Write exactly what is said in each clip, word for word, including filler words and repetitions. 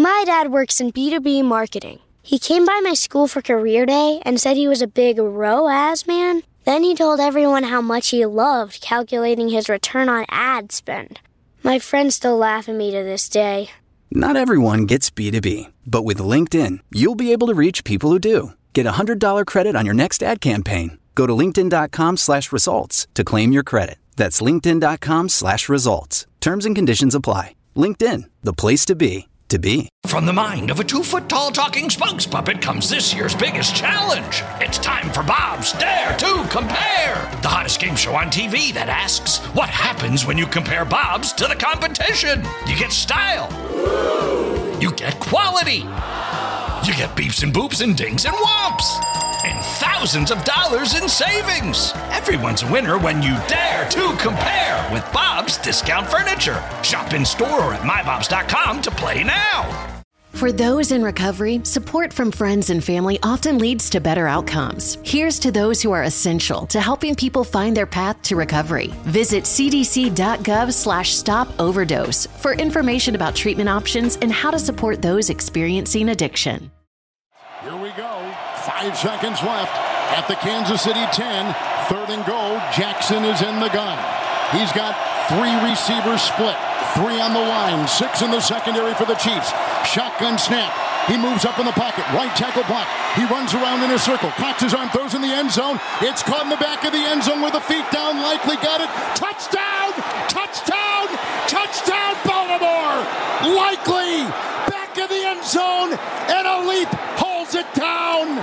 My dad works in B two B marketing. He came by my school for career day and said he was a big R O A S man. Then he told everyone how much he loved calculating his return on ad spend. My friends still laugh at me to this day. Not everyone gets B two B, but with LinkedIn, you'll be able to reach people who do. Get a one hundred dollars credit on your next ad campaign. Go to linkedin.com slash results to claim your credit. That's linkedin.com slash results. Terms and conditions apply. LinkedIn, the place to be, to be. From the mind of a two-foot-tall talking spokes puppet comes this year's biggest challenge. It's time for Bob's Dare to Compare, the hottest game show on T V that asks, what happens when you compare Bob's to the competition? You get style. You get quality. You get beeps and boops and dings and whomps. And thousands of dollars in savings. Everyone's a winner when you dare to compare with Bob's Discount Furniture. Shop in store or at my bobs dot com to play now. For those in recovery, support from friends and family often leads to better outcomes. Here's to those who are essential to helping people find their path to recovery. Visit cdc.gov slash stop overdose for information about treatment options and how to support those experiencing addiction. Here we go. Five seconds left at the Kansas City ten. Third and goal. Jackson is in the gun. He's got three receivers split. Three on the line. Six in the secondary for the Chiefs. Shotgun snap. He moves up in the pocket. Right tackle block. He runs around in a circle. Cocks his arm. Throws in the end zone. It's caught in the back of the end zone with the feet down. Likely got it. Touchdown! Touchdown! Touchdown, Baltimore! Likely! Back of the end zone. And a leap holds it down.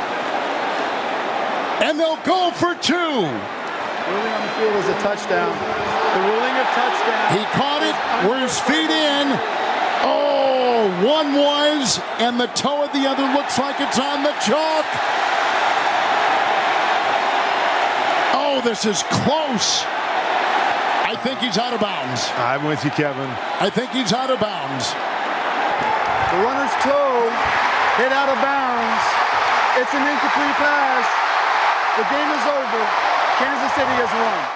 And they'll go for two. Ruling on the field is a touchdown. The ruling of touchdown. He caught it. Where his feet in. Oh, one was, and the toe of the other looks like it's on the chalk. Oh, this is close. I think he's out of bounds. I'm with you, Kevin. I think he's out of bounds. The runner's toe hit out of bounds. It's an incomplete pass. The game is over. Kansas City has won.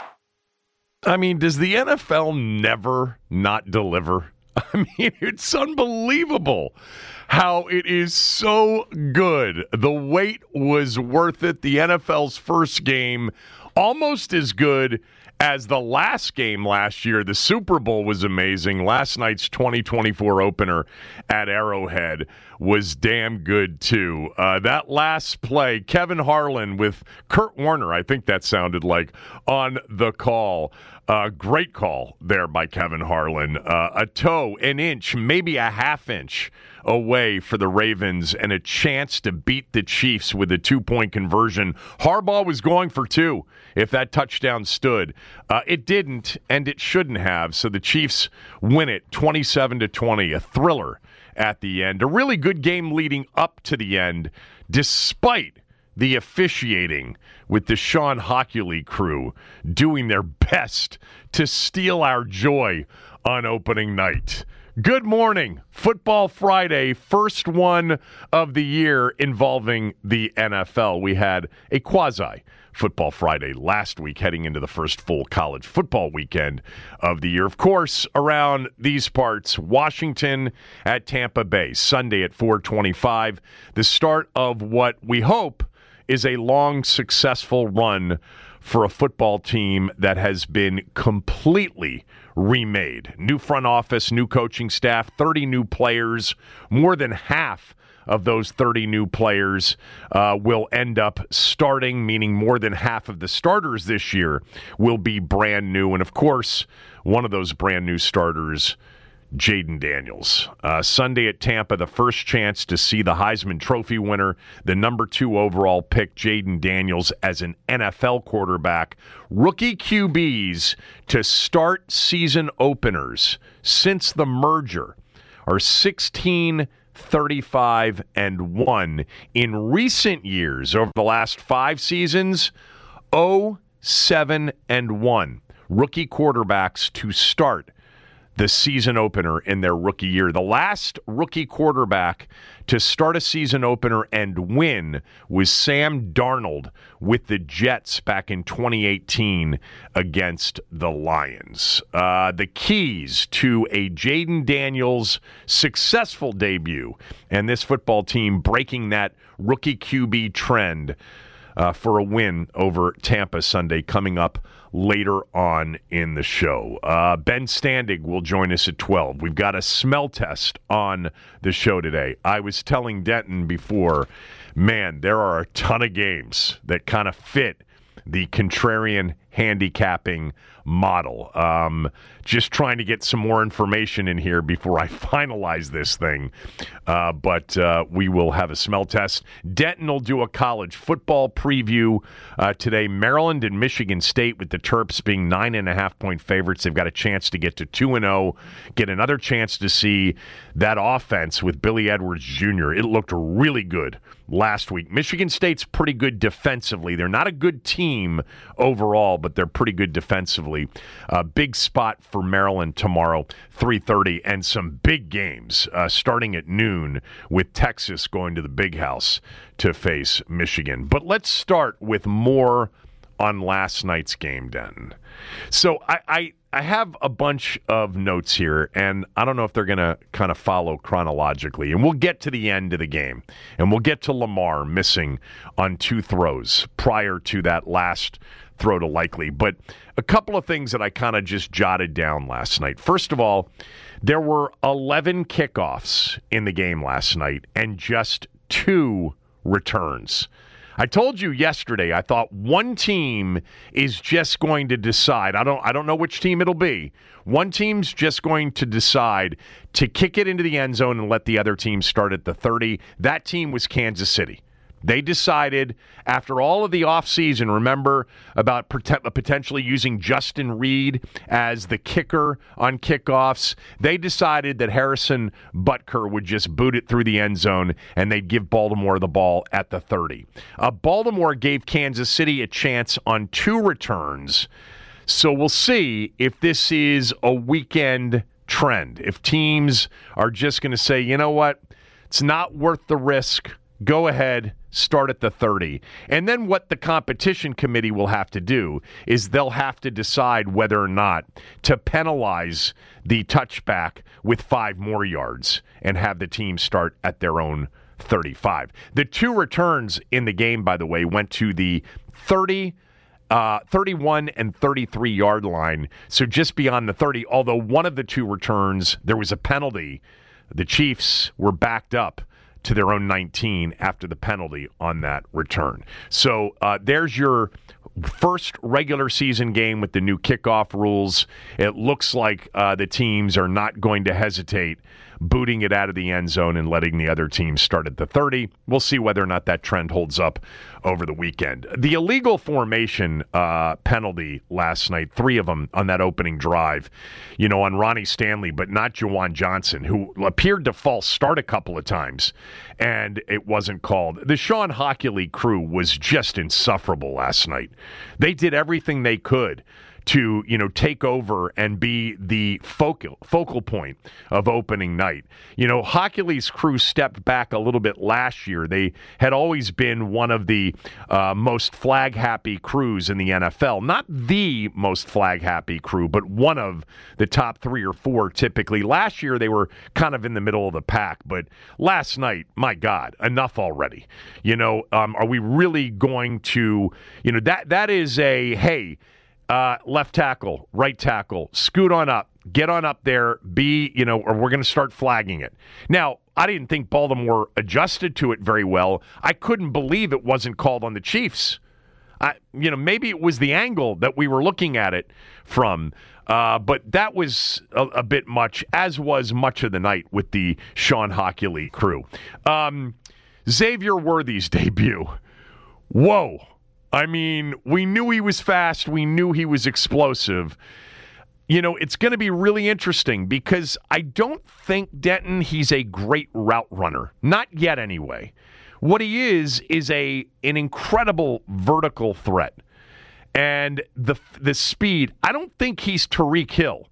I mean, does the N F L never not deliver? I mean, it's unbelievable how it is so good. The wait was worth it. The N F L's first game, almost as good as the last game last year. The Super Bowl was amazing. Last night's twenty twenty-four opener at Arrowhead was damn good, too. Uh, that last play, Kevin Harlan with Kurt Warner, I think that sounded like, on the call. Uh, great call there by Kevin Harlan. Uh, a toe, an inch, maybe a half inch away for the Ravens and a chance to beat the Chiefs with a two-point conversion. Harbaugh was going for two if that touchdown stood. Uh, it didn't, and it shouldn't have, so the Chiefs win it twenty-seven to twenty, a thriller at the end. A really good game leading up to the end, despite the officiating with the Sean Hockley crew doing their best to steal our joy on opening night. Good morning. Football Friday, first one of the year involving the N F L. We had a quasi Football Friday last week heading into the first full college football weekend of the year. Of course, around these parts, Washington at Tampa Bay, Sunday at four twenty-five, the start of what we hope is a long, successful run for a football team that has been completely remade. New front office, new coaching staff, thirty new players. More than half of those thirty new players uh, will end up starting, meaning more than half of the starters this year will be brand new. And, of course, one of those brand new starters, Jayden Daniels. Uh, Sunday at Tampa, the first chance to see the Heisman Trophy winner, the number two overall pick, Jayden Daniels, as an N F L quarterback. Rookie Q Bs to start season openers since the merger are sixteen, thirty-five, and one. In recent years, over the last five seasons, oh, seven, and one. Rookie quarterbacks to start the season opener in their rookie year. The last rookie quarterback to start a season opener and win was Sam Darnold with the Jets back in twenty eighteen against the Lions. Uh, the keys to a Jaden Daniels successful debut and this football team breaking that rookie Q B trend uh, for a win over Tampa Sunday coming up later on in the show. Uh, Ben Standig will join us at twelve. We've got a smell test on the show today. I was telling Denton before, man, there are a ton of games that kind of fit the contrarian handicapping model. Um, just trying to get some more information in here before I finalize this thing. Uh, but uh, we will have a smell test. Denton will do a college football preview uh, today. Maryland and Michigan State, with the Terps being nine and a half point favorites. They've got a chance to get to two and oh, get another chance to see that offense with Billy Edwards Junior It looked really good last week. Michigan State's pretty good defensively. They're not a good team overall, but they're pretty good defensively. Uh, big spot for Maryland tomorrow, three thirty, and some big games uh, starting at noon with Texas going to the Big House to face Michigan. But let's start with more on last night's game, Denton. So I, I, I have a bunch of notes here, and I don't know if they're going to kind of follow chronologically. And we'll get to the end of the game, and we'll get to Lamar missing on two throws prior to that last throw to Likely. But a couple of things that I kind of just jotted down last night. First of all, there were eleven kickoffs in the game last night and just two returns. I told you yesterday I thought one team is just going to decide. I don't I don't know which team it'll be. One team's just going to decide to kick it into the end zone and let the other team start at the thirty. That team was Kansas City. They decided, after all of the offseason, remember about potentially using Justin Reed as the kicker on kickoffs, they decided that Harrison Butker would just boot it through the end zone and they'd give Baltimore the ball at the thirty. Uh, Baltimore gave Kansas City a chance on two returns, so we'll see if this is a weekend trend. If teams are just going to say, you know what, it's not worth the risk, go ahead, start at the thirty. And then what the competition committee will have to do is they'll have to decide whether or not to penalize the touchback with five more yards and have the team start at their own thirty-five. The two returns in the game, by the way, went to the thirty, uh, thirty-one and thirty-three yard line, so just beyond the thirty, although one of the two returns, there was a penalty. The Chiefs were backed up to their own nineteen after the penalty on that return. So uh, there's your first regular season game with the new kickoff rules. It looks like uh, the teams are not going to hesitate booting it out of the end zone and letting the other team start at the thirty. We'll see whether or not that trend holds up over the weekend. The illegal formation uh, penalty last night, three of them on that opening drive, you know, on Ronnie Stanley, but not Juwan Johnson, who appeared to false start a couple of times, and it wasn't called. The Sean Hockley crew was just insufferable last night. They did everything they could to, you know, take over and be the focal focal point of opening night. You know, Hockley's crew stepped back a little bit last year. They had always been one of the uh, most flag-happy crews in the N F L. Not the most flag-happy crew, but one of the top three or four typically. Last year, they were kind of in the middle of the pack, but last night, my God, enough already. You know, um, are we really going to, you know, that that is a, hey, Uh, left tackle, right tackle, scoot on up, get on up there, be, you know, or we're going to start flagging it. Now, I didn't think Baltimore adjusted to it very well. I couldn't believe it wasn't called on the Chiefs. I, you know, maybe it was the angle that we were looking at it from, uh, but that was a, a bit much, as was much of the night with the Sean Hockley crew. Um, Xavier Worthy's debut. Whoa. I mean, we knew he was fast. We knew he was explosive. You know, it's going to be really interesting because I don't think, Denton, he's a great route runner. Not yet, anyway. What he is is a an incredible vertical threat. And the the speed, I don't think he's Tyreek Hill.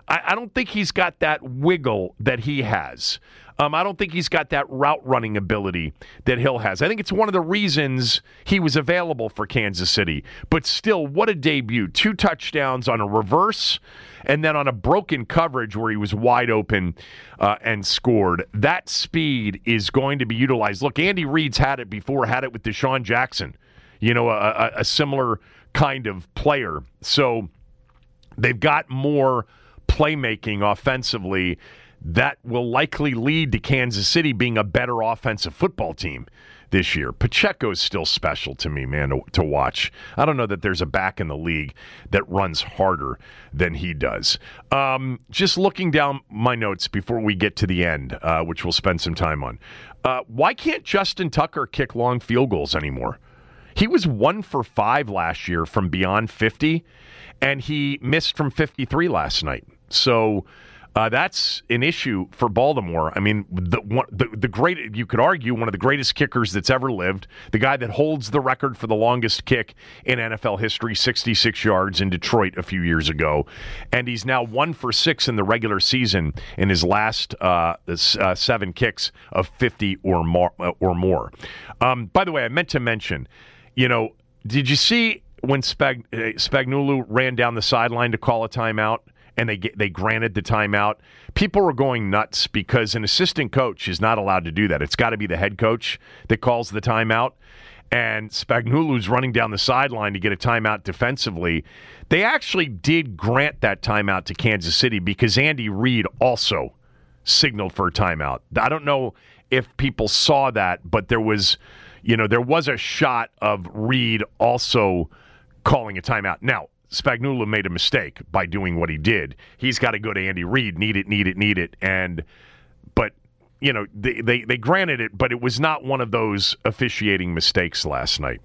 I, I don't think he's got that wiggle that he has. Um, I don't think he's got that route running ability that Hill has. I think it's one of the reasons he was available for Kansas City. But still, what a debut. Two touchdowns on a reverse and then on a broken coverage where he was wide open uh, and scored. That speed is going to be utilized. Look, Andy Reid's had it before, had it with Deshaun Jackson, you know, a, a, a similar kind of player. So they've got more playmaking offensively. That will likely lead to Kansas City being a better offensive football team this year. Pacheco's still special to me, man, to, to watch. I don't know that there's a back in the league that runs harder than he does. Um, just looking down my notes before we get to the end, uh, which we'll spend some time on. Uh, why can't Justin Tucker kick long field goals anymore? He was one for five last year from beyond fifty, and he missed from fifty-three last night. So... Uh, that's an issue for Baltimore. I mean, the, one, the the great you could argue one of the greatest kickers that's ever lived, the guy that holds the record for the longest kick in N F L history, sixty-six yards in Detroit a few years ago, and he's now one for six in the regular season in his last uh, uh, seven kicks of fifty or more. Uh, or more. Um, by the way, I meant to mention, you know, did you see when Spag- uh, Spagnuolo ran down the sideline to call a timeout? And they they granted the timeout. People were going nuts because an assistant coach is not allowed to do that. It's got to be the head coach that calls the timeout. And Spagnuolo's running down the sideline to get a timeout defensively. They actually did grant that timeout to Kansas City because Andy Reid also signaled for a timeout. I don't know if people saw that, but there was, you know, there was a shot of Reid also calling a timeout. Now, Spagnuolo made a mistake by doing what he did. He's got to go to Andy Reid, need it, need it, need it. And, but, you know, they, they, they granted it, but it was not one of those officiating mistakes last night.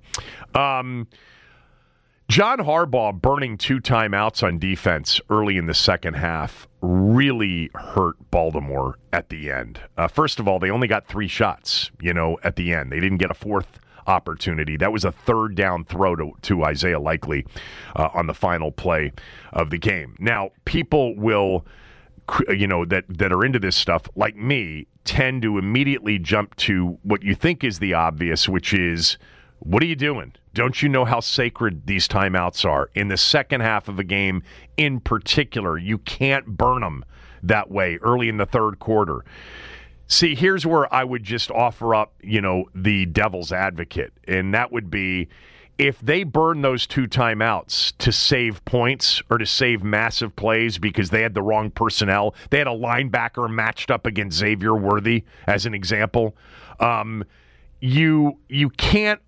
Um, John Harbaugh burning two timeouts on defense early in the second half really hurt Baltimore at the end. Uh, first of all, they only got three shots, you know, at the end. They didn't get a fourth opportunity. That was a third down throw to, to Isaiah Likely uh, on the final play of the game. Now, people will, you know, that, that are into this stuff, like me, tend to immediately jump to what you think is the obvious, which is, what are you doing? Don't you know how sacred these timeouts are? In the second half of a game in particular, you can't burn them that way early in the third quarter. See, here's where I would just offer up, you know, the devil's advocate, and that would be if they burn those two timeouts to save points or to save massive plays because they had the wrong personnel. They had a linebacker matched up against Xavier Worthy, as an example. Um, you you can't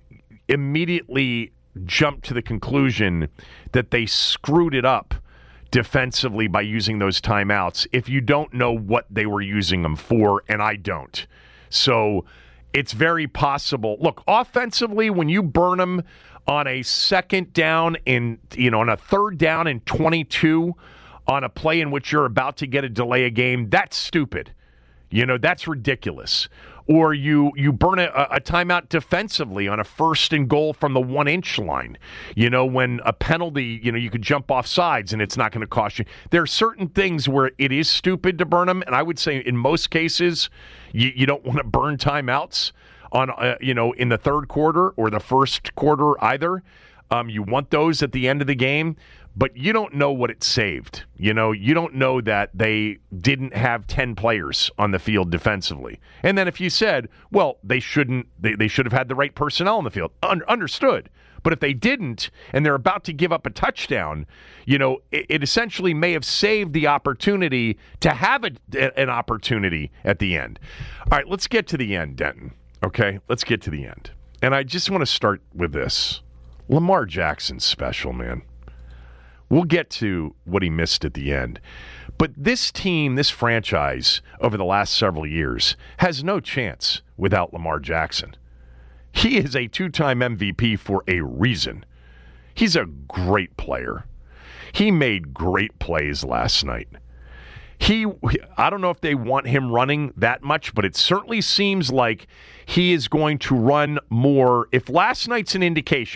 immediately jump to the conclusion that they screwed it up defensively by using those timeouts if you don't know what they were using them for, and I don't. So it's very possible. Look, offensively, when you burn them on a second down in, you know, on a third down and twenty-two on a play in which you're about to get a delay a game, that's stupid. You know, that's ridiculous. Or you you burn a, a timeout defensively on a first and goal from the one-inch line. You know, when a penalty, you know, you could jump off sides and it's not going to cost you. There are certain things where it is stupid to burn them, and I would say in most cases you, you don't want to burn timeouts on, uh, you know, in the third quarter or the first quarter either. Um, you want those at the end of the game, but you don't know what it saved. You know, you don't know that they didn't have ten players on the field defensively. And then if you said, well, they shouldn't, they, they should have had the right personnel on the field, Un- understood. But if they didn't, and they're about to give up a touchdown, you know, it, it essentially may have saved the opportunity to have a, an opportunity at the end. All right, let's get to the end, Denton. Okay, let's get to the end. And I just want to start with this. Lamar Jackson's special, man. We'll get to what he missed at the end. But this team, this franchise, over the last several years, has no chance without Lamar Jackson. He is a two-time M V P for a reason. He's a great player. He made great plays last night. He, I don't know if they want him running that much, but it certainly seems like he is going to run more. If last night's an indication,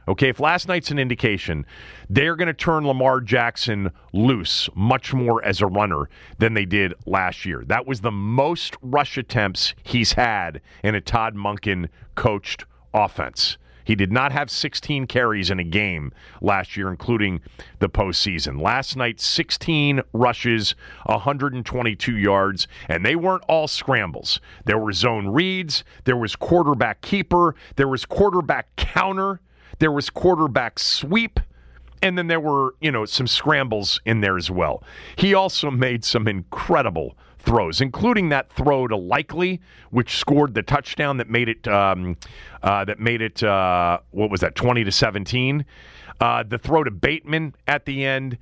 Okay, if last night's an indication, they're going to turn Lamar Jackson loose much more as a runner than they did last year. That was the most rush attempts he's had in a Todd Monken coached offense. He did not have sixteen carries in a game last year, including the postseason. Last night, sixteen rushes, one hundred twenty-two yards, and they weren't all scrambles. There were zone reads, there was quarterback keeper, there was quarterback counter, there was quarterback sweep, and then there were, you know, some scrambles in there as well. He also made some incredible throws, including that throw to Likely, which scored the touchdown that made it, um, uh, that made it, uh, what was that, twenty to seventeen. Uh, the throw to Bateman at the end.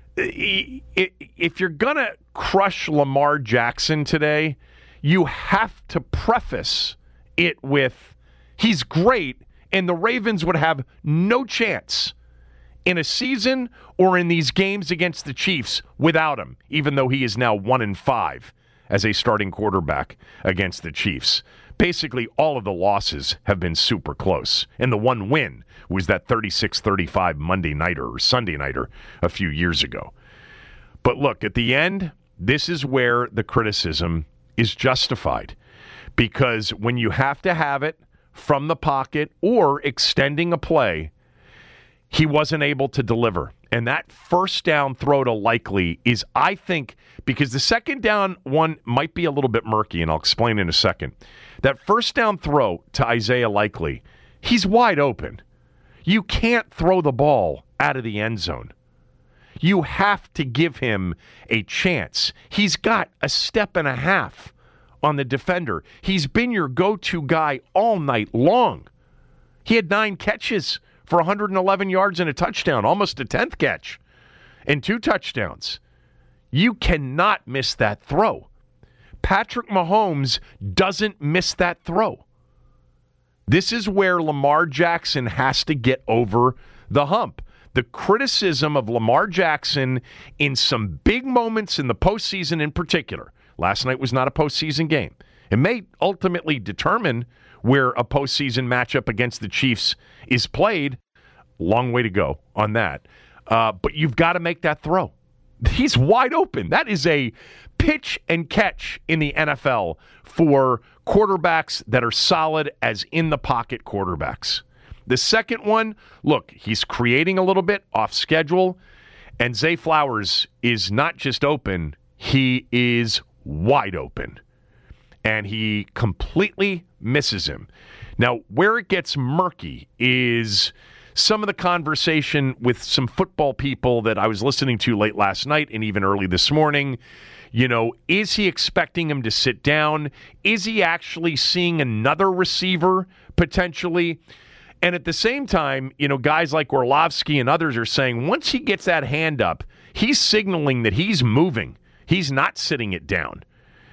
If you're going to crush Lamar Jackson today, you have to preface it with, he's great, and the Ravens would have no chance in a season or in these games against the Chiefs without him, even though he is now one and five as a starting quarterback against the Chiefs. Basically, all of the losses have been super close, and the one win was that thirty-six thirty-five Monday nighter or Sunday nighter a few years ago. But look, at the end, this is where the criticism is justified, because when you have to have it from the pocket or extending a play, he wasn't able to deliver. And that first down throw to Likely is, I think, because the second down one might be a little bit murky, and I'll explain in a second. That first down throw to Isaiah Likely, he's wide open. You can't throw the ball out of the end zone. You have to give him a chance. He's got a step and a half on the defender. He's been your go-to guy all night long. He had nine catches for one hundred eleven yards and a touchdown, almost a tenth catch, and two touchdowns. You cannot miss that throw. Patrick Mahomes doesn't miss that throw. This is where Lamar Jackson has to get over the hump. The criticism of Lamar Jackson in some big moments in the postseason in particular. Last night was not a postseason game. It may ultimately determine where a postseason matchup against the Chiefs is played. Long way to go on that. Uh, but you've got to make that throw. He's wide open. That is a pitch and catch in the N F L for quarterbacks that are solid as in-the-pocket quarterbacks. The second one, look, he's creating a little bit off schedule, and Zay Flowers is not just open, he is wide open. And he completely misses him. Now, where it gets murky is some of the conversation with some football people that I was listening to late last night and even early this morning. You know, is he expecting him to sit down? Is he actually seeing another receiver potentially? And at the same time, you know, guys like Orlovsky and others are saying once he gets that hand up, he's signaling that he's moving. He's not sitting it down.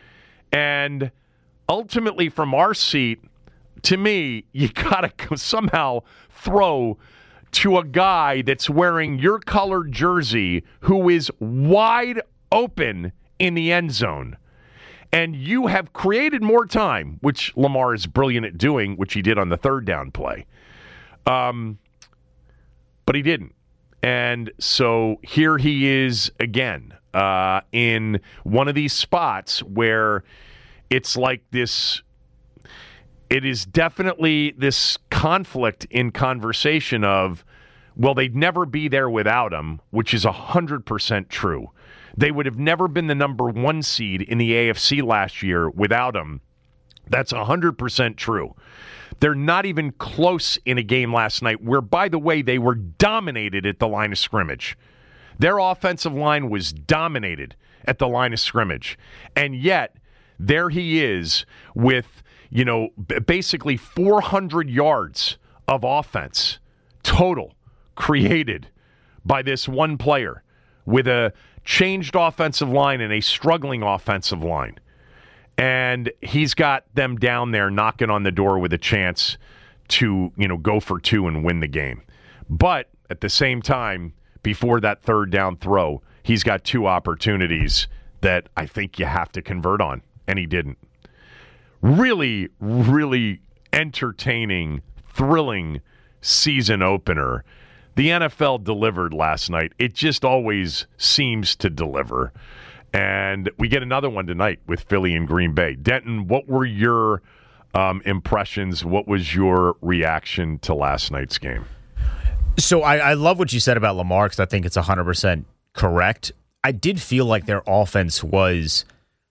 And ultimately, from our seat, to me, you got to somehow throw to a guy that's wearing your colored jersey who is wide open in the end zone. And you have created more time, which Lamar is brilliant at doing, which he did on the third down play. Um, but he didn't. And so here he is again uh, in one of these spots where it's like this, it is definitely this conflict in conversation of, well, they'd never be there without him, which is one hundred percent true. They would have never been the number one seed in the A F C last year without him. That's one hundred percent true. They're not even close in a game last night where, by the way, they were dominated at the line of scrimmage. Their offensive line was dominated at the line of scrimmage. And yet, there he is with, you know, basically four hundred yards of offense total created by this one player with a changed offensive line and a struggling offensive line. And he's got them down there knocking on the door with a chance to, you know, go for two and win the game. But at the same time, before that third down throw, he's got two opportunities that I think you have to convert on, and he didn't. Really, really entertaining, thrilling season opener. The N F L delivered last night. It just always seems to deliver. And we get another one tonight with Philly and Green Bay. Denton, what were your um, impressions? What was your reaction to last night's game? So I, I love what you said about Lamar because I think it's one hundred percent correct. I did feel like their offense was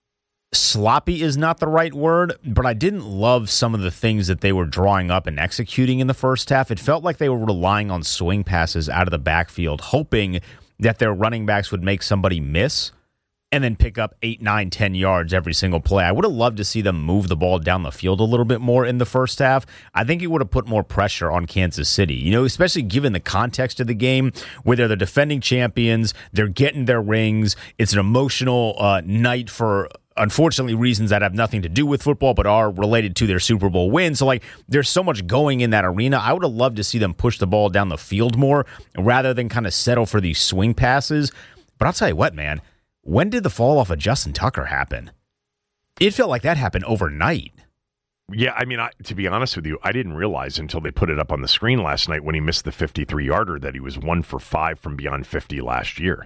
sloppy is not the right word, but I didn't love some of the things that they were drawing up and executing in the first half. It felt like they were relying on swing passes out of the backfield, hoping that their running backs would make somebody miss and then pick up eight, nine, ten yards every single play. I would have loved to see them move the ball down the field a little bit more in the first half. I think it would have put more pressure on Kansas City, you know, especially given the context of the game where they're the defending champions, they're getting their rings. It's an emotional uh, night for, unfortunately, reasons that have nothing to do with football but are related to their Super Bowl win. So, like, there's so much going in that arena. I would have loved to see them push the ball down the field more rather than kind of settle for these swing passes. But I'll tell you what, man. When did the fall off of Justin Tucker happen? It felt like that happened overnight. Yeah, I mean, I, to be honest with you, I didn't realize until they put it up on the screen last night when he missed the fifty-three-yarder that he was one for five from beyond fifty last year.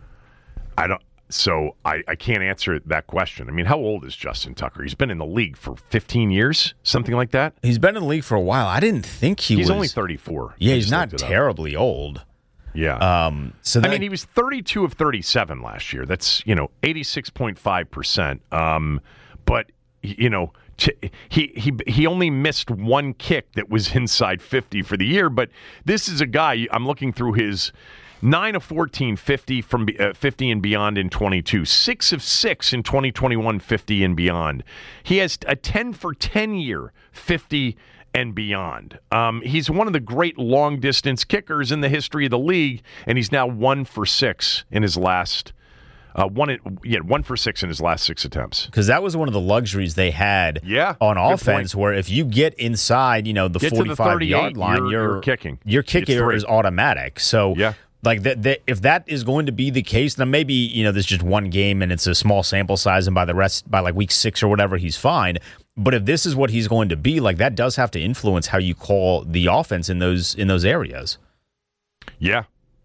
I don't. So I, I can't answer that question. I mean, how old is Justin Tucker? He's been in the league for fifteen years, something like that. He's been in the league for a while. I didn't think he he's was. He's only thirty-four. Yeah, he's not terribly old. Yeah. Um, so that, I mean, he was thirty-two of thirty-seven last year. That's, you know, eighty-six point five percent. Um, but, you know, t- he, he, he only missed one kick that was inside fifty for the year. But this is a guy, I'm looking through his nine of fourteen, fifty from uh, fifty and beyond in twenty-two. six of six in twenty twenty-one, fifty and beyond. He has a ten for ten year, fifty and beyond. Um, he's one of the great long-distance kickers in the history of the league, and he's now one for six in his last uh, one. Yeah, one for six in his last six attempts. Because that was one of the luxuries they had yeah, on offense, where if you get inside, you know, the forty-five-yard line, you're, you're, you're kicking. Your kicker is automatic. So yeah. Like that, that, if that is going to be the case, then maybe, you know, there's just one game and it's a small sample size, and by the rest, by like week six or whatever, he's fine. But if this is what he's going to be, like that does have to influence how you call the offense in those in those areas. Yeah.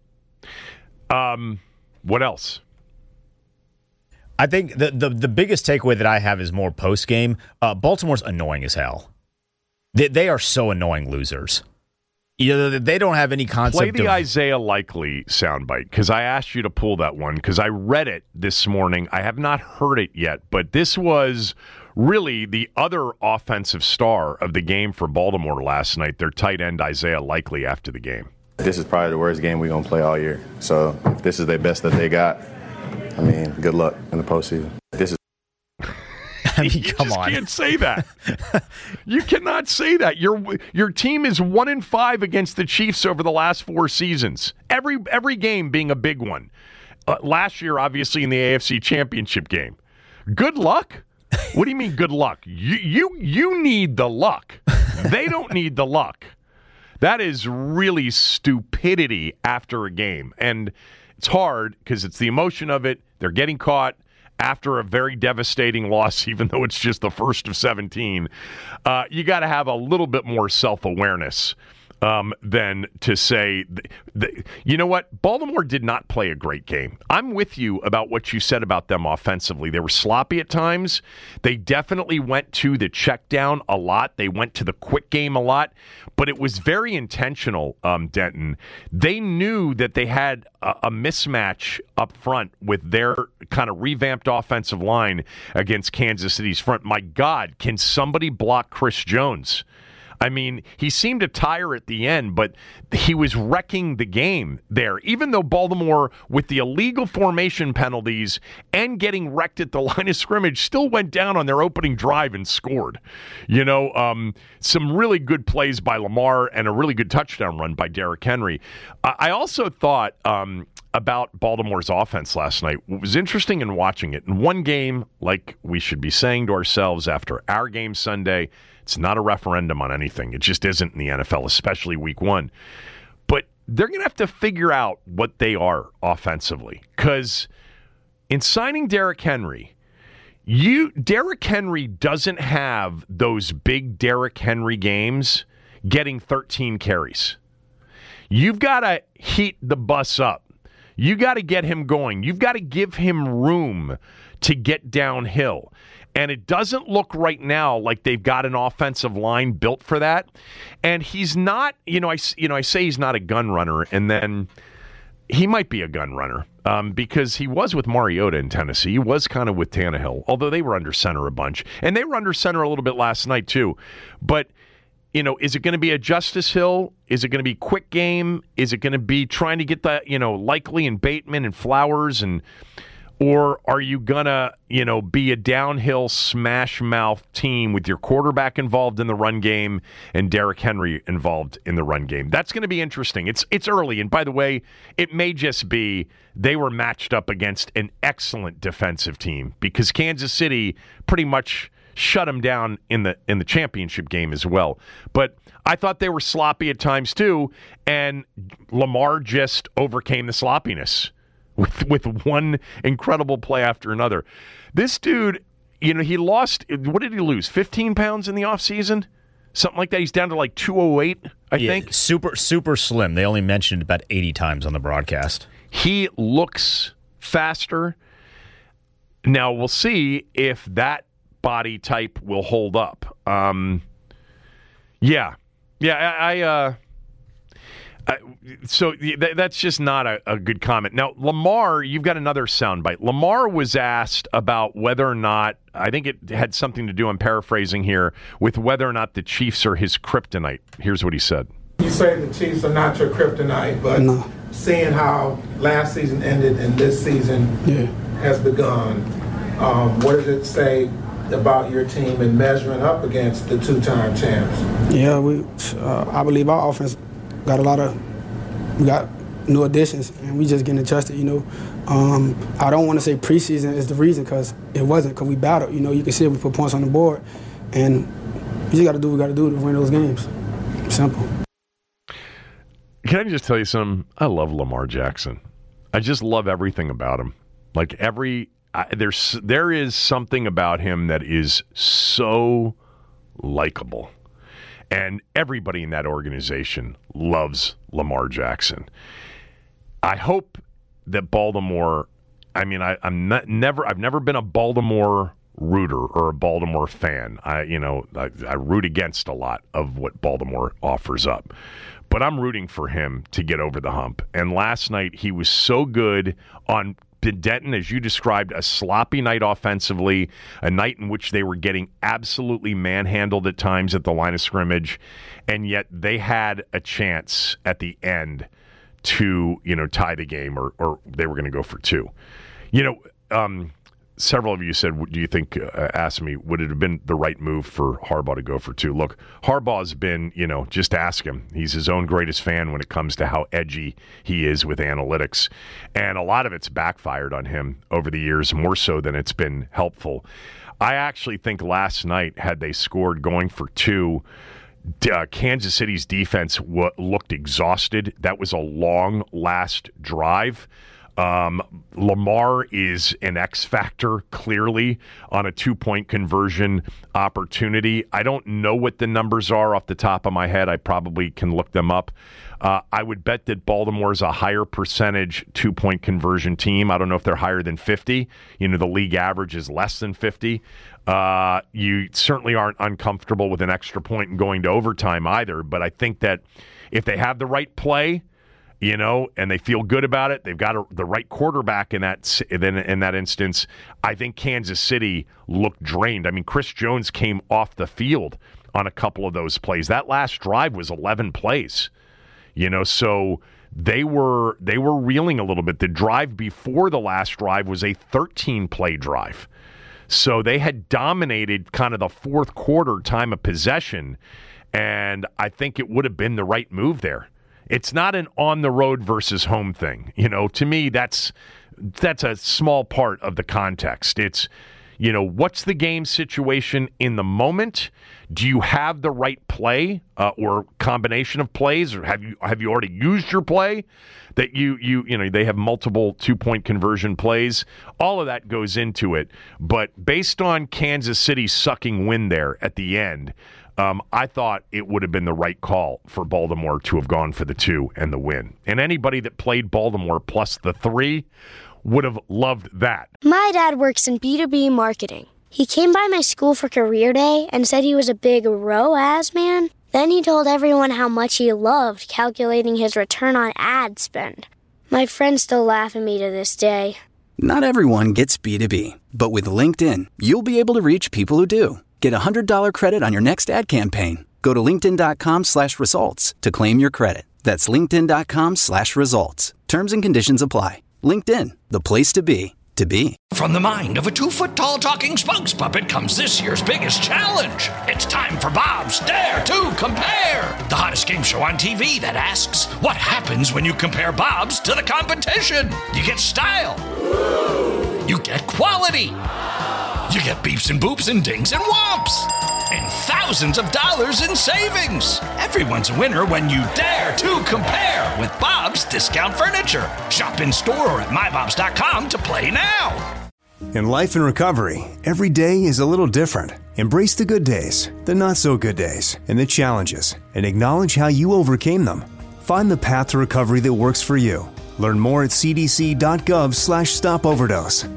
Um. What else? I think the the, the biggest takeaway that I have is more post game. Uh, Baltimore's annoying as hell. They they are so annoying losers. You know, they don't have any concept. Play the of, Isaiah Likely soundbite, because I asked you to pull that one because I read it this morning. I have not heard it yet, but this was really the other offensive star of the game for Baltimore last night, their tight end Isaiah Likely after the game. This is probably the worst game we're going to play all year. So if this is their best that they got, I mean, good luck in the postseason. This is I mean, you come just on. can't say that. You cannot say that. Your your team is one in five against the Chiefs over the last four seasons. Every every game being a big one. Uh, last year, obviously, in the A F C Championship game. Good luck? What do you mean good luck? You you you need the luck. They don't need the luck. That is really stupidity after a game, and it's hard because it's the emotion of it. They're getting caught after a very devastating loss, even though it's just the first of seventeen. Uh, you got to have a little bit more self-awareness um, than to say, th- th- you know what? Baltimore did not play a great game. I'm with you about what you said about them offensively. They were sloppy at times. They definitely went to the check down a lot. They went to the quick game a lot, but it was very intentional, um, Denton. They knew that they had a, a mismatch up front with their kind of revamped offensive line against Kansas City's front. My God, can somebody block Chris Jones? I mean, he seemed to tire at the end, but he was wrecking the game there. Even though Baltimore, with the illegal formation penalties and getting wrecked at the line of scrimmage, still went down on their opening drive and scored. You know, um, some really good plays by Lamar and a really good touchdown run by Derrick Henry. I also thought um, about Baltimore's offense last night. What was interesting in watching it, in one game, like we should be saying to ourselves after our game Sunday, it's not a referendum on anything. It just isn't in the N F L, especially week one. But they're going to have to figure out what they are offensively. Because in signing Derrick Henry, you Derrick Henry doesn't have those big Derrick Henry games getting thirteen carries. You've got to heat the bus up. You got to get him going. You've got to give him room to get downhill. And it doesn't look right now like they've got an offensive line built for that. And he's not, you know, I, you know, I say he's not a gun runner, and then he might be a gun runner um, because he was with Mariota in Tennessee. He was kind of with Tannehill, although they were under center a bunch. And they were under center a little bit last night too. But, you know, is it going to be a Justice Hill? Is it going to be quick game? Is it going to be trying to get the, you know, Likely and Bateman and Flowers and... Or are you going to, you know, be a downhill smash mouth team with your quarterback involved in the run game and Derrick Henry involved in the run game? That's going to be interesting. It's it's early. And by the way, it may just be they were matched up against an excellent defensive team because Kansas City pretty much shut them down in the in the championship game as well. But I thought they were sloppy at times too, and Lamar just overcame the sloppiness. With with one incredible play after another. This dude, you know, he lost, what did he lose, fifteen pounds in the offseason? Something like that. He's down to like two oh eight, I yeah, think. Super, super slim. They only mentioned it about eighty times on the broadcast. He looks faster. Now, we'll see if that body type will hold up. Um, yeah. Yeah, I... I uh, Uh, so th- that's just not a, a good comment. Now, Lamar, you've got another soundbite. Lamar was asked about whether or not, I think it had something to do, I'm paraphrasing here, with whether or not the Chiefs are his kryptonite. Here's what he said. You say the Chiefs are not your kryptonite, but no. Seeing how last season ended and this season yeah. has begun, um, what does it say about your team and measuring up against the two-time champs? Yeah, we. Uh, I believe our offense got a lot of, we got new additions, and we just getting adjusted, you know. Um, I don't want to say preseason is the reason, because it wasn't, because we battled. You know, you can see it, we put points on the board, and we just got to do what we got to do to win those games. Simple. Can I just tell you something? I love Lamar Jackson. I just love everything about him. Like every, I, there's there is something about him that is so likable. And everybody in that organization loves Lamar Jackson. I hope that Baltimore, I mean, I, I'm not, never, I've never been a Baltimore rooter or a Baltimore fan. I, you know, I, I root against a lot of what Baltimore offers up. But I'm rooting for him to get over the hump. And last night, he was so good on Denton, as you described, a sloppy night offensively, a night in which they were getting absolutely manhandled at times at the line of scrimmage, and yet they had a chance at the end to, you know, tie the game, or, or they were going to go for two. You know, um, several of you said, do you think, uh, asked me, would it have been the right move for Harbaugh to go for two? Look, Harbaugh's been, you know, just ask him. He's his own greatest fan when it comes to how edgy he is with analytics. And a lot of it's backfired on him over the years, more so than it's been helpful. I actually think last night, had they scored going for two, uh, Kansas City's defense w- looked exhausted. That was a long last drive. Um, Lamar is an X factor, clearly, on a two-point conversion opportunity. I don't know what the numbers are off the top of my head. I probably can look them up. Uh, I would bet that Baltimore's a higher percentage two-point conversion team. I don't know if they're higher than fifty. You know, the league average is less than fifty. Uh, you certainly aren't uncomfortable with an extra point and going to overtime either, but I think that if they have the right play, you know, and they feel good about it, they've got a, the right quarterback in that in, in that instance, I think Kansas City looked drained. I mean, Chris Jones came off the field on a couple of those plays. That last drive was eleven plays, you know, so they were they were reeling a little bit. The drive before the last drive was a thirteen-play drive. So they had dominated kind of the fourth quarter time of possession, and I think it would have been the right move there. It's not an on-the-road versus home thing. You know, to me, that's that's a small part of the context. It's, you know, what's the game situation in the moment? Do you have the right play uh, or combination of plays, or have you have you already used your play? That you you you know they have multiple two-point conversion plays. All of that goes into it. But based on Kansas City sucking wind there at the end, Um, I thought it would have been the right call for Baltimore to have gone for the two and the win. And anybody that played Baltimore plus the three would have loved that. My dad works in B two B marketing. He came by my school for career day and said he was a big R O A S man. Then he told everyone how much he loved calculating his return on ad spend. My friends still laugh at me to this day. Not everyone gets B two B, but with LinkedIn, you'll be able to reach people who do. Get a one hundred dollars credit on your next ad campaign. Go to linkedin.com slash results to claim your credit. That's linkedin.com slash results. Terms and conditions apply. LinkedIn, the place to be, to be. From the mind of a two-foot-tall talking Spunks puppet comes this year's biggest challenge. It's time for Bob's Dare to Compare, the hottest game show on T V that asks, what happens when you compare Bob's to the competition? You get style. You get quality. You get beeps and boops and dings and whomps. And thousands of dollars in savings. Everyone's a winner when you dare to compare with Bob's Discount Furniture. Shop in store or at my bobs dot com to play now. In life and recovery, every day is a little different. Embrace the good days, the not so good days, and the challenges, and acknowledge how you overcame them. Find the path to recovery that works for you. Learn more at cdc.gov slash stop overdose.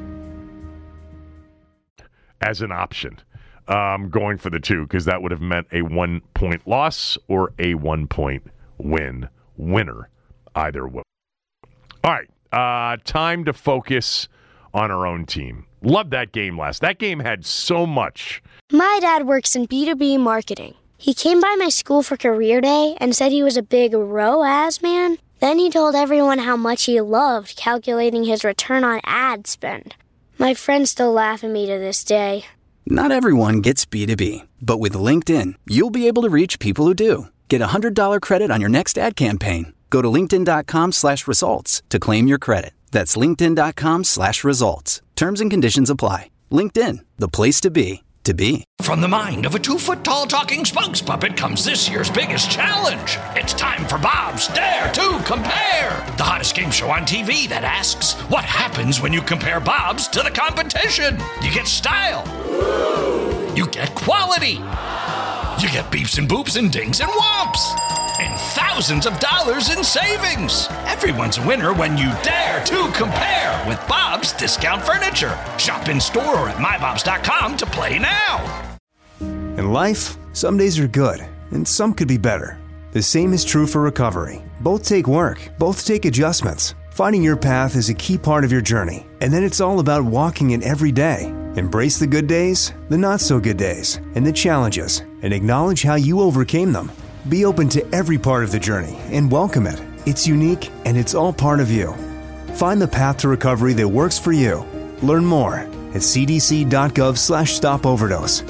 As an option, um, going for the two, because that would have meant a one-point loss or a one-point win. Winner, either way. All right, uh, time to focus on our own team. Loved that game last. That game had so much. My dad works in B two B marketing. He came by my school for career day and said he was a big R O A S man. Then he told everyone how much he loved calculating his return on ad spend. My friends still laugh at me to this day. Not everyone gets B two B, but with LinkedIn, you'll be able to reach people who do. Get a one hundred dollars credit on your next ad campaign. Go to linkedin.com slash results to claim your credit. That's linkedin.com slash results. Terms and conditions apply. LinkedIn, the place to be, to be. From the mind of a two-foot-tall talking Spunks puppet comes this year's biggest challenge. It's time for Bob's Dare to Compare, the hottest game show on T V that asks, what happens when you compare Bob's to the competition? You get style. You get quality. You get beeps and boops and dings and whomps. And thousands of dollars in savings. Everyone's a winner when you dare to compare with Bob's Discount Furniture. Shop in store or at my bobs dot com to play now. In life, some days are good, and some could be better. The same is true for recovery. Both take work, both take adjustments. Finding your path is a key part of your journey, and then it's all about walking it every day. Embrace the good days, the not so good days, and the challenges, and acknowledge how you overcame them. Be open to every part of the journey and welcome it. It's unique and it's all part of you. Find the path to recovery that works for you. Learn more at cdc.gov slash stop overdose.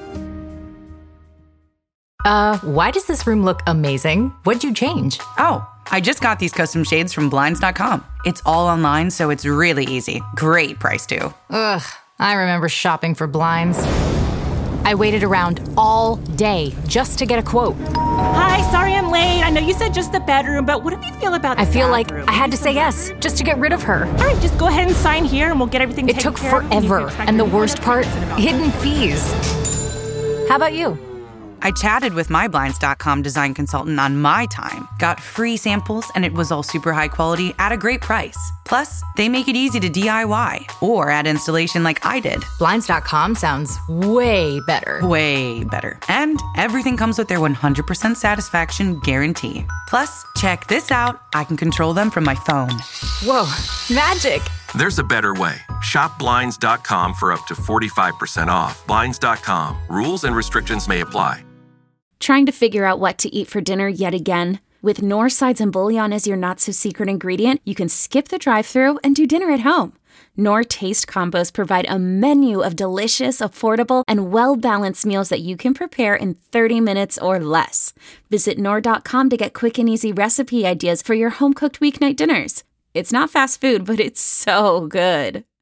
Uh, why does this room look amazing? What'd you change? Oh, I just got these custom shades from blinds dot com. It's all online, so it's really easy. Great price, too. Ugh, I remember shopping for blinds. I waited around all day just to get a quote. Hi, sorry I'm late. I know you said just the bedroom, but what do you feel about the I feel bathroom? like I had to say yes just to get rid of her. All right, just go ahead and sign here and we'll get everything It taken took care of. forever, and the worst part, hidden fees. How about you? I chatted with my blinds dot com design consultant on my time, got free samples, and it was all super high quality at a great price. Plus, they make it easy to D I Y or add installation like I did. blinds dot com sounds way better. Way better. And everything comes with their one hundred percent satisfaction guarantee. Plus, check this out. I can control them from my phone. Whoa, magic. There's a better way. Shop blinds dot com for up to forty-five percent off. blinds dot com. Rules and restrictions may apply. Trying to figure out what to eat for dinner yet again? With Knorr sides and bouillon as your not-so-secret ingredient, you can skip the drive-thru and do dinner at home. Knorr Taste Combos provide a menu of delicious, affordable, and well-balanced meals that you can prepare in thirty minutes or less. Visit Knorr dot com to get quick and easy recipe ideas for your home-cooked weeknight dinners. It's not fast food, but it's so good.